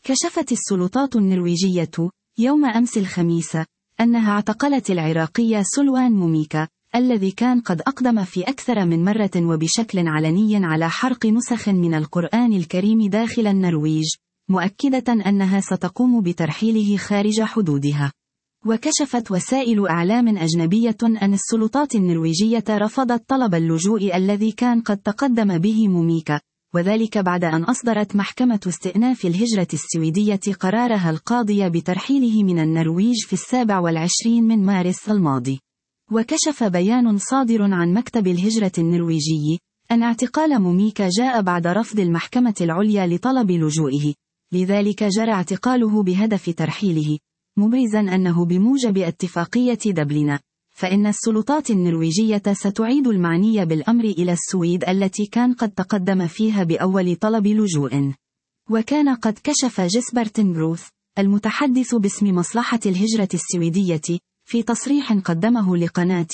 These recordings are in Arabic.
كشفت السلطات النرويجية يوم أمس الخميس أنها اعتقلت العراقي سلوان موميكا، الذي كان قد أقدم في أكثر من مرة وبشكل علني على حرق نسخ من القرآن الكريم داخل النرويج، مؤكدة أنها ستقوم بترحيله خارج حدودها. وكشفت وسائل إعلام أجنبية أن السلطات النرويجية رفضت طلب اللجوء الذي كان قد تقدم به موميكا، وذلك بعد أن أصدرت محكمة استئناف الهجرة السويدية قرارها القاضي بترحيله من النرويج في 27 من مارس الماضي. وكشف بيان صادر عن مكتب الهجرة النرويجي أن اعتقال موميكا جاء بعد رفض المحكمة العليا لطلب لجوئه، لذلك جرى اعتقاله بهدف ترحيله، مبرزا أنه بموجب اتفاقية دبلن، فإن السلطات النرويجية ستعيد المعني بالأمر إلى السويد التي كان قد تقدم فيها بأول طلب لجوء. وكان قد كشف جيسبرتن بروث، المتحدث باسم مصلحة الهجرة السويدية، في تصريح قدمه لقناة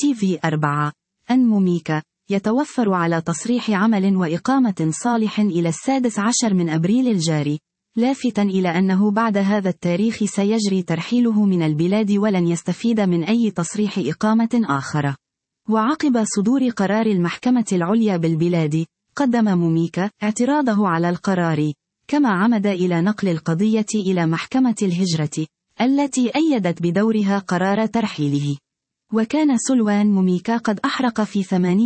TV4 أن موميكا يتوفر على تصريح عمل وإقامة صالح إلى 16 من أبريل الجاري، لافتا إلى أنه بعد هذا التاريخ سيجري ترحيله من البلاد ولن يستفيد من أي تصريح إقامة آخر. وعقب صدور قرار المحكمة العليا بالبلاد، قدم موميكا اعتراضه على القرار، كما عمد إلى نقل القضية إلى محكمة الهجرة، التي أيدت بدورها قرار ترحيله. وكان سلوان موميكا قد أحرق في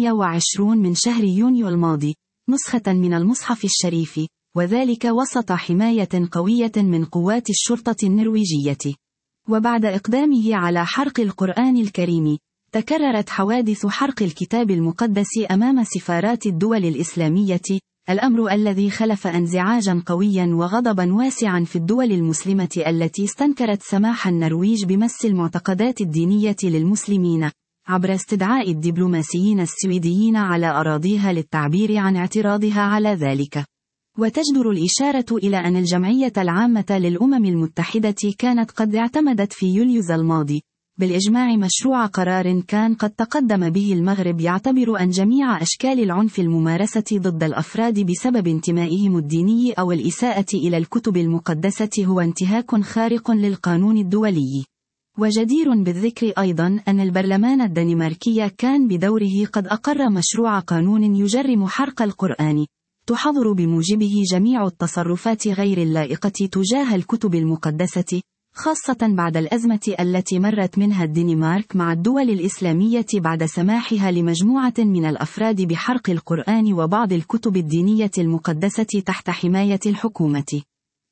28 من شهر يونيو الماضي نسخة من المصحف الشريف، وذلك وسط حماية قوية من قوات الشرطة النرويجية. وبعد إقدامه على حرق القرآن الكريم، تكررت حوادث حرق الكتاب المقدس أمام سفارات الدول الإسلامية، الأمر الذي خلف انزعاجا قويا وغضبا واسعا في الدول المسلمة التي استنكرت سماح النرويج بمس المعتقدات الدينية للمسلمين، عبر استدعاء الدبلوماسيين السويديين على أراضيها للتعبير عن اعتراضها على ذلك. وتجدر الإشارة إلى أن الجمعية العامة للأمم المتحدة كانت قد اعتمدت في يوليو الماضي بالإجماع مشروع قرار كان قد تقدم به المغرب يعتبر أن جميع أشكال العنف الممارسة ضد الأفراد بسبب انتمائهم الديني أو الإساءة إلى الكتب المقدسة هو انتهاك خارق للقانون الدولي. وجدير بالذكر أيضا أن البرلمان الدنماركي كان بدوره قد أقر مشروع قانون يجرم حرق القرآن، تحظر بموجبه جميع التصرفات غير اللائقة تجاه الكتب المقدسة، خاصة بعد الأزمة التي مرت منها الدنمارك مع الدول الإسلامية بعد سماحها لمجموعة من الأفراد بحرق القرآن وبعض الكتب الدينية المقدسة تحت حماية الحكومة.